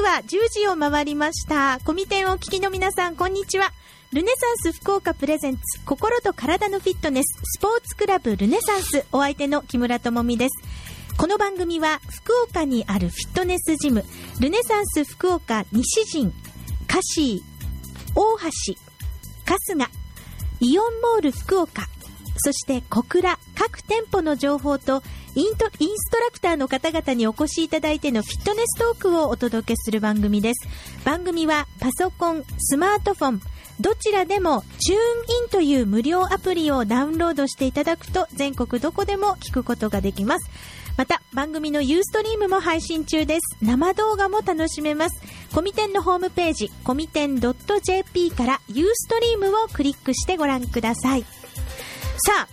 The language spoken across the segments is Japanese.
は10時を回りました。コミテンをお聞きの皆さん、こんにちは。ルネサンス福岡プレゼンツ心と体のフィットネススポーツクラブルネサンス、お相手の木村智美です。この番組は福岡にあるフィットネスジムルネサンス福岡西陣、カシー、大橋、春日、イオンモール福岡、そして小倉各店舗の情報とインストラクターの方々にお越しいただいてのフィットネストークをお届けする番組です。番組はパソコン、スマートフォンどちらでもチューンインという無料アプリをダウンロードしていただくと全国どこでも聞くことができます。また番組のユーストリームも配信中です。生動画も楽しめます。コミテンのホームページコミテン .jp からユーストリームをクリックしてご覧ください。さあ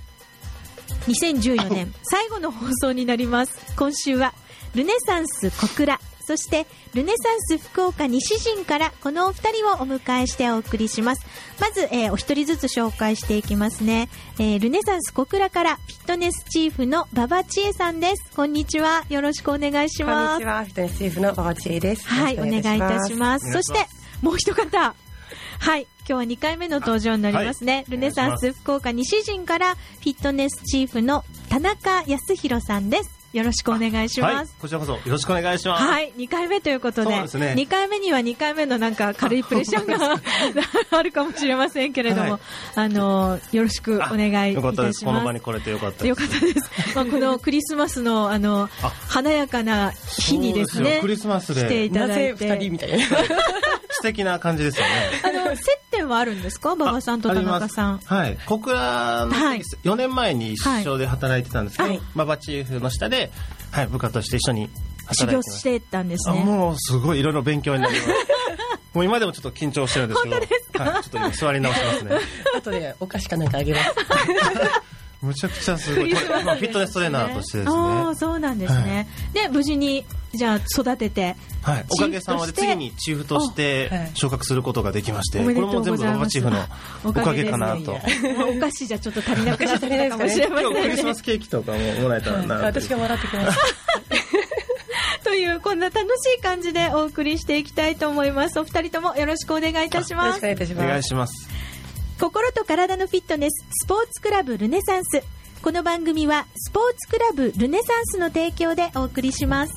2014年最後の放送になります。今週はルネサンス小倉、そしてルネサンス福岡西陣からこのお二人をお迎えしてお送りします。まず、お一人ずつ紹介していきますね。ルネサンス小倉からフィットネスチーフの馬場千恵さんです。こんにちは、よろしくお願いします。 こんにちは、フィットネスチーフの馬場千恵です。 はい、お願いいたします。そしてもう一方、はい、今日は2回目の登場になりますね。はい、ルネサンス福岡西陣からフィットネスチーフの田中康弘さんです。よろしくお願いします。はい、 こちらこそよろしくお願いします。 はい、2回目ということで、 そうですね、 2回目には2回目のなんか軽いプレッシャーがあるかもしれませんけれども、はい、よろしくお願いいたします。よかったです。 この場に来れてよかったです。 よかったです。まあ、このクリスマスの華やかな日にですね、 クリスマスで来ていただいて、 なぜ2人みたいな素敵な感じですよね。 接点はあるんですか、馬場さんと田中さん。 はい、小倉の4年前に一緒で働いてたんですけど、馬場チーフの下で、はい、部下として一緒に修行してたんですね。 もうすごいいろいろ勉強になります。もう今でもちょっと緊張してるんですけど、 本当ですか？ はい、ちょっと今座り直しますね。 あとでお菓子かなんかあげます。 むちゃくちゃすごい、フィットネストレーナーとしてですね。 ああ、そうなんですね。はい、で無事にじゃあ育てて、 はい、おかげさまで次にチーフとして昇格することができまして、これも全部馬場チーフのおかげかなと。 お菓子じゃちょっと足りなくなってたかもしれませんね。 今日クリスマスケーキとかももらえたらな。 私がもらってきます。 というこんな楽しい感じでお送りしていきたいと思います。お二人ともよろしくお願いいたします。 よろしくお願いいたします。 お願いします。 心と体のフィットネススポーツクラブルネサンス、この番組はスポーツクラブルネサンスの提供でお送りします。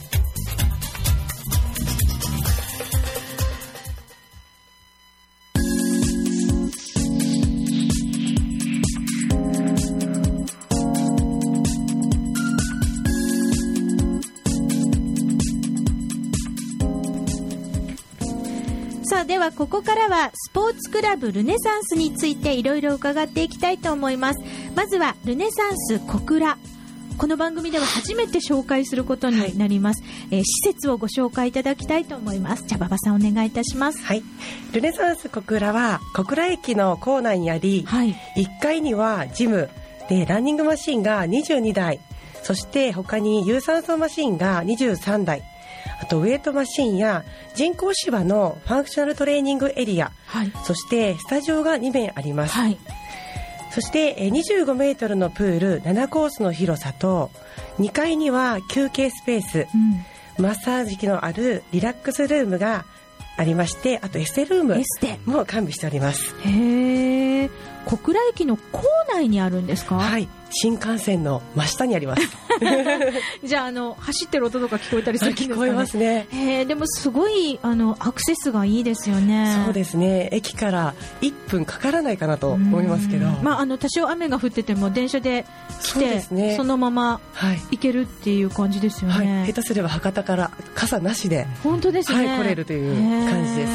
さあ、ではここからはスポーツクラブルネサンスについていろいろ伺っていきたいと思います。まずはルネサンス小倉、この番組では初めて紹介することになります。施設をご紹介いただきたいと思います。じゃあ馬場さんお願いいたします。 はい、ルネサンス小倉は小倉駅の構内にあり、はい、1階にはジムでランニングマシンが22台、そして他に有酸素マシンが23台、あとウェイトマシンや人工芝のファンクショナルトレーニングエリア、はい、そしてスタジオが2面あります。はい、そして25メートルのプール7コースの広さと、2階には休憩スペース、マッサージ機のあるリラックスルームがありまして、あとエステルームも完備しております。 へー、小倉駅の構内にあるんですか？ はい、新幹線の真下にあります。 じゃあ走ってる音とか聞こえたりするんですかね？ 聞こえますね。 でもすごいアクセスがいいですよね。 そうですね、駅から1分かからないかなと思いますけど、 まあ、多少雨が降ってても電車で来て そのまま行けるっていう感じですよね。 はい、下手すれば博多から傘なしで本当ですね、 はい、来れるという感じです。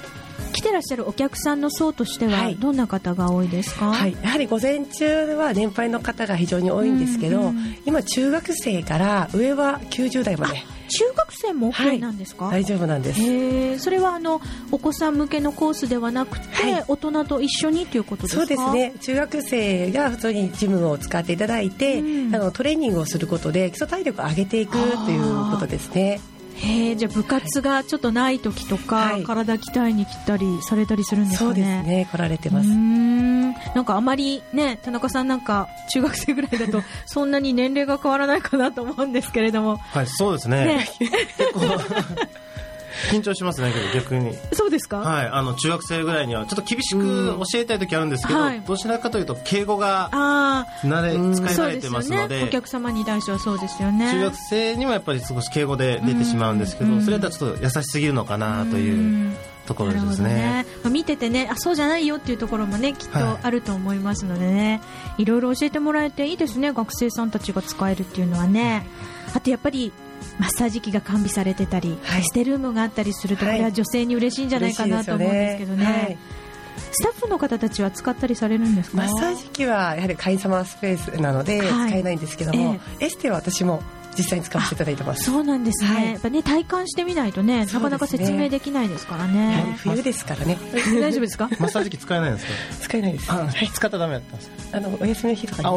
来てらっしゃるお客さんの層としてはどんな方が多いですか？ はい、やはり午前中は年配の方が非常に多いんですけど、今中学生から上は90代まで。 中学生も OK なんですか？ はい、大丈夫なんです。 それはお子さん向けのコースではなくて、はい、大人と一緒にということですか？ そうですね、中学生が普通にジムを使っていただいて、トレーニングをすることで基礎体力を上げていくということですね。 じゃあ部活がちょっとない時とか、はい、体鍛えに来たりされたりするんですかね。 そうですね、来られてます。 なんかあまりね、田中さんなんか中学生ぐらいだとそんなに年齢が変わらないかなと思うんですけれども。 はい、そうですね。結構緊張しますね、逆に。 そうですか。 はい、中学生ぐらいにはちょっと厳しく教えたい時あるんですけど、はい、どちらかというと敬語が使い慣れてますので、 ね、お客様に対してはそうですよね。 中学生にもやっぱり少し敬語で出てしまうんですけど、それだとちょっと優しすぎるのかなというところですね。 見ててね、そうじゃないよっていうところもね、きっとあると思いますのでね、いろいろ教えてもらえていいですね、学生さんたちが使えるっていうのはね。あとやっぱりマッサージ機が完備されてたり、エステルームがあったりすると、これは女性に嬉しいんじゃないかなと思うんですけどね。スタッフの方たちは使ったりされるんですか？ マッサージ機はやはり会員様スペースなので使えないんですけども、エステは私も実際に使わせていただいてます。 そうなんですね。やっぱね、体感してみないとね、なかなか説明できないですからね。 やはり冬ですからね。 大丈夫ですか？ マッサージ機使えないんですか？ 使えないです。 使ったらダメだったんですか？ お休みの日とかに。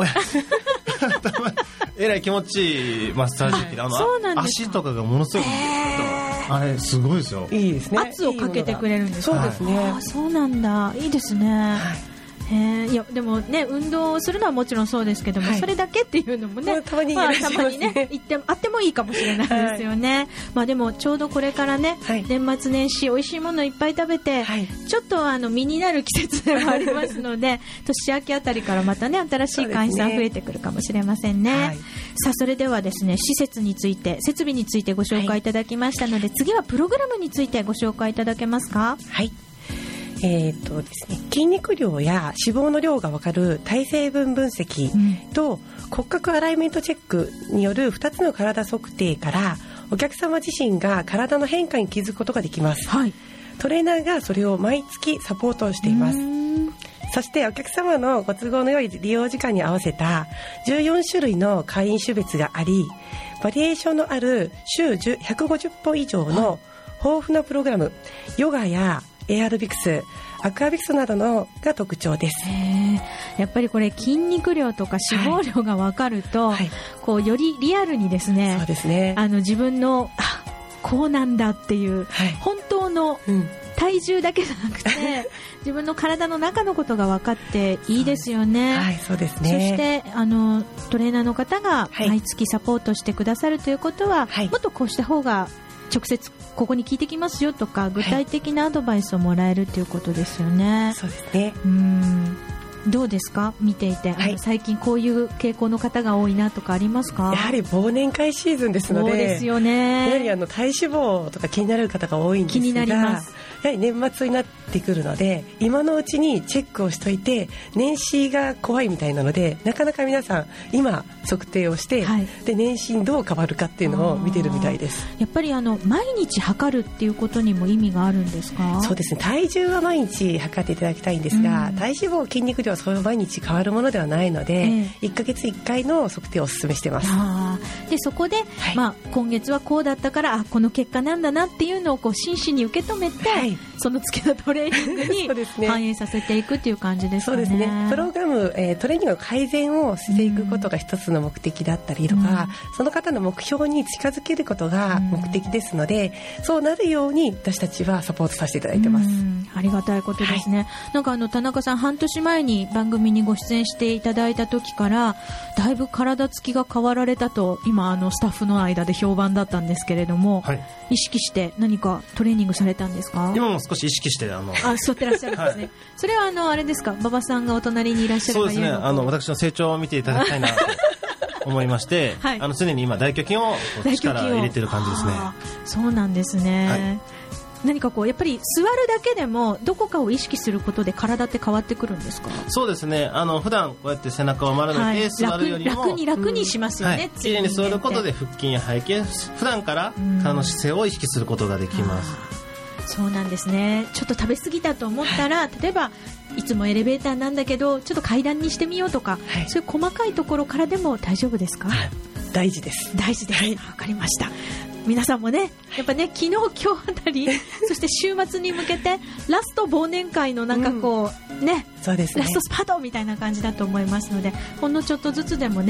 えらい気持ちいいマッサージ機で、足とかがものすごくあれすごいですよ。 いいですね。圧をかけてくれるんですか？ そうですね。 そうなんだ。いいですね。いやでもね、運動をするのはもちろんそうですけども、それだけっていうのもね、たまにね、あってもいいかもしれないですよね。でもちょうどこれからね、年末年始美味しいものいっぱい食べて、ちょっと身になる季節でもありますので年明けあたりからまたね、新しい会員さん増えてくるかもしれませんね。さあ、それではですね、施設について、設備についてご紹介いただきましたので、次はプログラムについてご紹介いただけますか？ はい。ですね、筋肉量や脂肪の量が分かる体成分分析と、骨格アライメントチェックによる2つの体測定からお客様自身が体の変化に気づくことができます。トレーナーがそれを毎月サポートをしています。そしてお客様のご都合の良い利用時間に合わせた14種類の会員種別があり、バリエーションのある週150本以上の豊富なプログラム、ヨガやエアロビクス、アクアビクスなどのが特徴です。 やっぱりこれ筋肉量とか脂肪量が分かると、こうよりリアルにですね、 そうですね、 自分のこうなんだっていう、本当の体重だけじゃなくて自分の体の中のことが分かっていいですよね。 そうですね。 そしてトレーナーの方が毎月サポートしてくださるということは、もっとこうした方が直接ここに聞いてきますよとか、具体的なアドバイスをもらえるということですよね。 そうですね。 どうですか、見ていて、最近こういう傾向の方が多いなとかありますか？ やはり忘年会シーズンですので、 そうですよね。 やはり体脂肪とか気になる方が多いんですが、 気になります。 やはり年末になってくるので、今のうちにチェックをしといて、年始が怖いみたいなので、なかなか皆さん今測定をして、で年始にどう変わるかっていうのを見てるみたいです。 やっぱり毎日測るっていうことにも意味があるんですか？ そうですね、体重は毎日測っていただきたいんですが、体脂肪、筋肉量はそういう毎日変わるものではないので、1ヶ月1回の測定をお勧めしてます。 でそこで、今月はこうだったからこの結果なんだなっていうのをこう真摯に受け止めて、その月のトレーニングに反映させていくっていう感じですかね。 そうですね。プログラム、トレーニングの改善をしていくことが一つの目的だったりとか、その方の目標に近づけることが目的ですので、そうなるように私たちはサポートさせていただいてます。 ありがたいことですね。なんか田中さん、半年前に番組にご出演していただいた時からだいぶ体つきが変わられたと今スタッフの間で評判だったんですけれども、意識して何かトレーニングされたんですか？ 今も少し意識して沿ってらっしゃるんですね。それはあれですか、馬場さんがお隣にいらっしゃるそうですね、私の成長を見ていただきたいなと思いまして、常に今大胸筋を力を入れてる感じですね。 そうなんですね。何かやっぱり座るだけでもどこかを意識することで体って変わってくるんですか？そうですね、 普段こうやって背中を丸めて座るよりも楽にしますよね。 綺麗に座ることで腹筋や背筋、普段から体の姿勢を意識することができます。 そうなんですね。ちょっと食べ過ぎたと思ったら、例えばいつもエレベーターなんだけどちょっと階段にしてみようとか、そういう細かいところからでも大丈夫ですか？ 大事です。 大事です。わかりました。皆さんもね、やっぱね、昨日今日あたりそして週末に向けてラスト忘年会のそうですね、 ラストスパートみたいな感じだと思いますので、ほんのちょっとずつでもね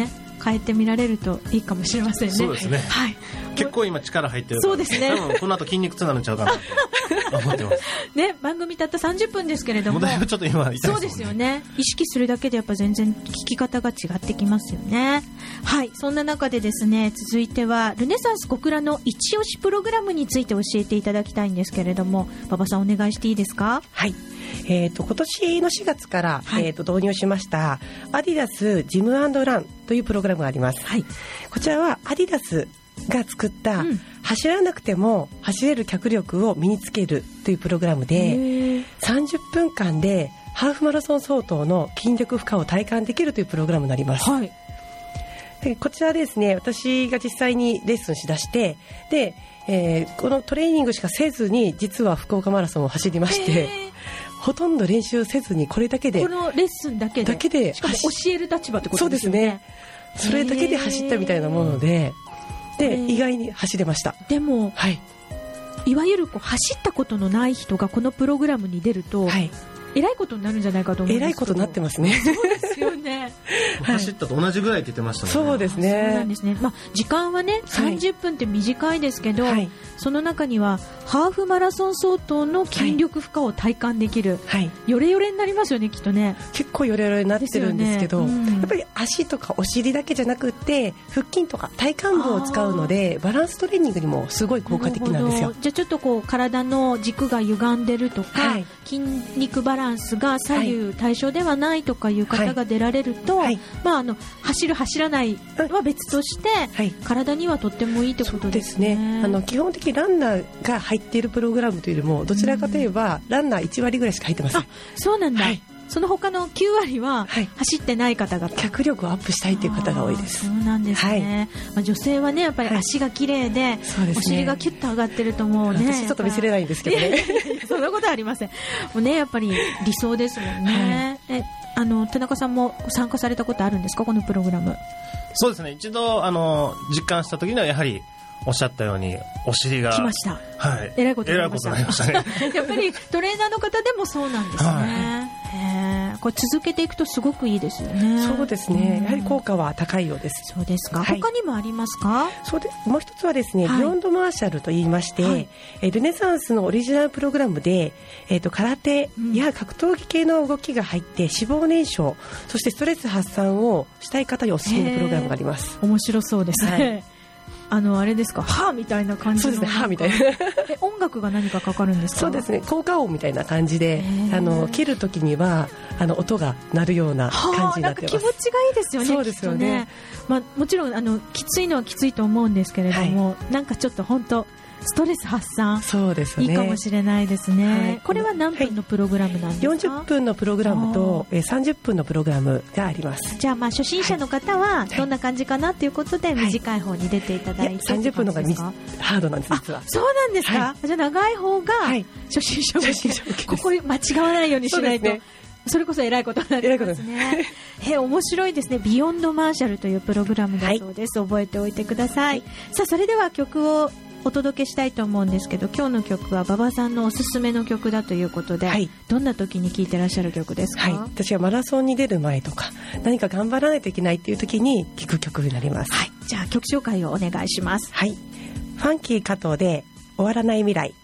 変えてみられるといいかもしれませんね。 そうですね、 はい、 結構今力入ってるから、 そうですね、 多分この後筋肉痛になるんちゃうかなと思ってますね、番組たった30分ですけれども、 だいぶちょっと今痛いですもんね。 そうですよね、意識するだけでやっぱ全然聞き方が違ってきますよね。はい、そんな中でですね、続いてはルネサンス小倉の一押しプログラムについて教えていただきたいんですけれども、馬場さんお願いしていいですか。 はい、今年の4月から、導入しましたアディダスジム&ランというプログラムがあります。はい、こちらはアディダスが作った、走らなくても走れる脚力を身につけるというプログラムで、30分間でハーフマラソン相当の筋力負荷を体感できるというプログラムになります。はい、でこちらですね、私が実際にレッスンしだして、で、このトレーニングしかせずに実は福岡マラソンを走りまして、ほとんど練習せずにこれだけで、 このレッスンだけでしかも教える立場ってことですよね。 そうですね、それだけで走ったみたいなもので、意外に走れました。 でも、いわゆる走ったことのない人がこのプログラムに出ると、えらいことになるんじゃないかと思うんですけど。 えらいことになってますね。 そうですよね走ったと同じぐらいって言ってましたね。 そうですね。 そうなんですね。時間はね30分って短いですけど、その中にはハーフマラソン相当の筋力負荷を体感できる、ヨレヨレになりますよね、きっとね。 結構ヨレヨレになってるんですけど、やっぱり足とかお尻だけじゃなくって腹筋とか体幹部を使うので、バランストレーニングにもすごい効果的なんですよ。 じゃあちょっと体の軸が歪んでるとか、筋肉バランスが左右対称ではないとかいう方が出られると、走る走らないは別として、体にはとってもいいってことですね。 そうですね、基本的にランナーが入っているプログラムというよりも、どちらかといえばランナー1割ぐらいしか入ってません。 そうなんだ、その他の9割は走ってない方々、 脚力をアップしたいという方が多いです。 そうなんですね。女性はねやっぱり足が綺麗で、お尻がキュッと上がってると思うね。 私ちょっと見せれないんですけどね。 そんなことはありません。もうねやっぱり理想ですもんね。田中さんも参加されたことあるんですか、このプログラム。 そうですね、一度実感した時にはやはりおっしゃったようにお尻が来ました。えらいことになりましたね。やっぱりトレーナーの方でもそうなんですね。これ続けていくとすごくいいですよね。 そうですね、やはり効果は高いようです。 そうですか。他にもありますか。 そうで、もう一つはですね、ビヨンドマーシャルと言いまして、ルネサンスのオリジナルプログラムで、空手や格闘技系の動きが入って脂肪燃焼、そしてストレス発散をしたい方におすすめのプログラムがあります。 面白そうですね。あれですか、歯みたいな感じの。 そうですね、歯みたいな。 音楽が何かかかるんですか。 そうですね、効果音みたいな感じで、切るときには音が鳴るような感じになってます。 なんか気持ちがいいですよね。 そうですよね。 もちろんきついのはきついと思うんですけれども、なんかちょっと本当ストレス発散、 そうですね、 いいかもしれないですね。これは何分のプログラムなんですか。 40分のプログラムと30分のプログラムがあります。 じゃあ初心者の方はどんな感じかなということで短い方に出ていただいて、 30分の方がハードなんです、実は。そうなんですか。じゃあ長い方が初心者向け。ここ間違わないようにしないと、それこそ偉いことになりますね。面白いですね。ビヨンドマーシャルというプログラムだそうです。覚えておいてください。さあ、それでは曲をお届けしたいと思うんですけど、今日の曲は馬場さんのおすすめの曲だということで、どんな時に聴いてらっしゃる曲ですか。 私はマラソンに出る前とか何か頑張らないといけないっていう時に聴く曲になります。 じゃあ曲紹介をお願いします。 ファンキー加藤で終わらない未来。